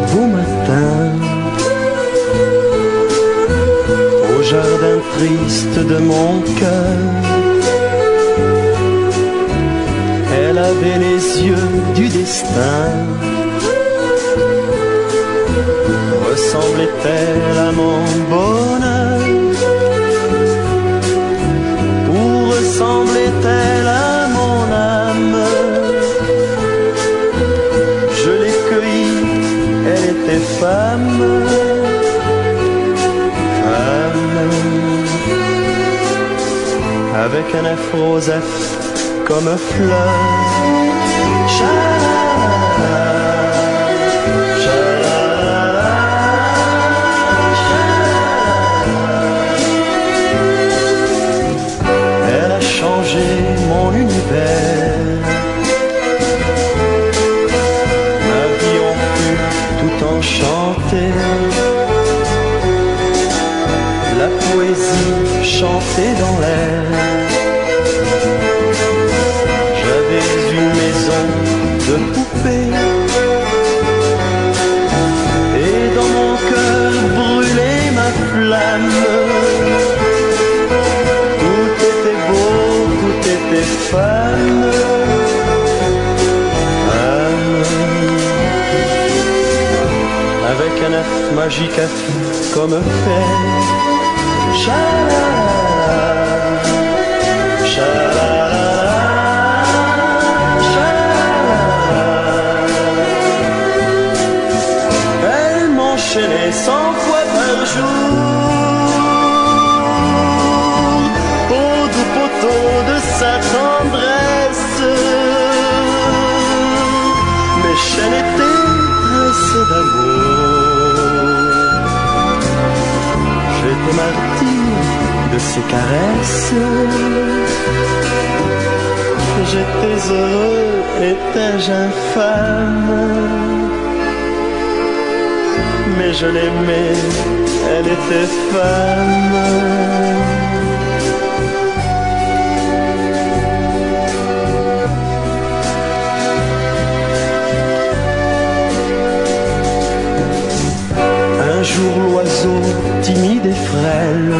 beau matin, au jardin triste de mon cœur, elle avait les yeux du destin. Ressemblait-elle à mon bonheur, ou ressemblait-elle à mon âme? Je l'ai cueillie, elle était femme, femme, avec un œuf rosâtre comme fleur. Elle a changé mon univers. Ma vie en fut tout enchantée. La poésie chantée dans l'air. J'avais une maison de poupée, et dans mon cœur brûlait ma flamme. Tout était beau, tout était femme, femme, avec un œuf magique comme fer. Chalala, chalala. M'enchaînait 100 fois par jour au doux poteau de sa tendresse. Mes chaînes étaient tressées d'amour. J'étais martyr de ses caresses. J'étais heureux, étais-je infâme? Mais je l'aimais, elle était femme. Un jour l'oiseau timide et frêle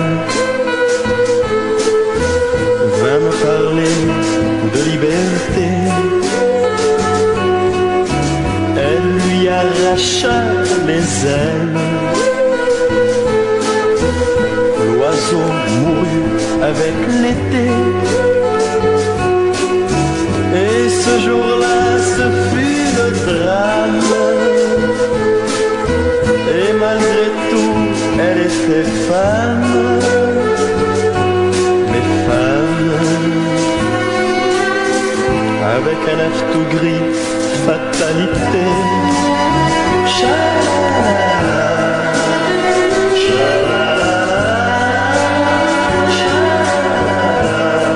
vint me parler de liberté. Elle lui arracha les ailes. L'oiseau mourut avec l'été. Et ce jour-là, ce fut le drame. Et malgré tout, elle était femme. Mais femme, avec un œuf tout gris, fatalité. Chalala, chalala, chalala.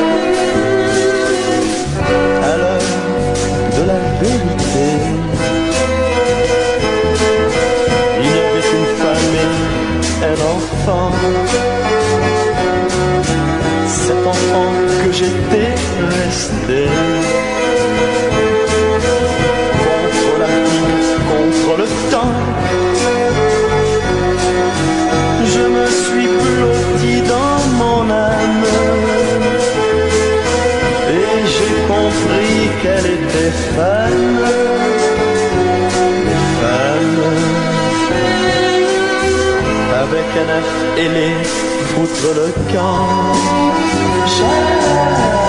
À l'heure de la vérité, il y avait une femme et un enfant. Cet enfant que j'étais resté. Contre le temps, je me suis blotti dans mon âme, et j'ai compris qu'elle était femme, mais femme, avec un œuf ailé foutre le camp.